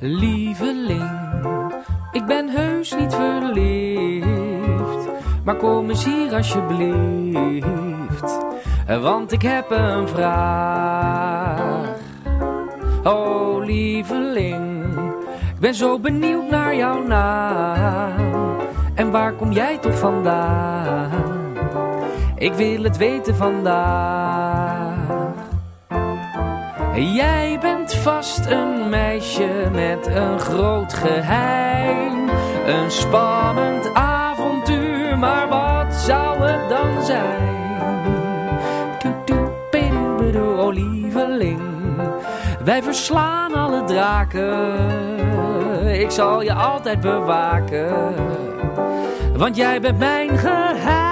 Lieveling, ik ben heus niet verliefd, maar kom eens hier alsjeblieft, want ik heb een vraag. Oh lieveling, ik ben zo benieuwd naar jouw naam. En waar kom jij toch vandaan? Ik wil het weten vandaag. Jij bent vast een meisje met een groot geheim. Een spannend avontuur, maar wat zou het dan zijn? Oh lieveling, wij verslaan alle draken. Ik zal je altijd bewaken, want jij bent mijn geheim.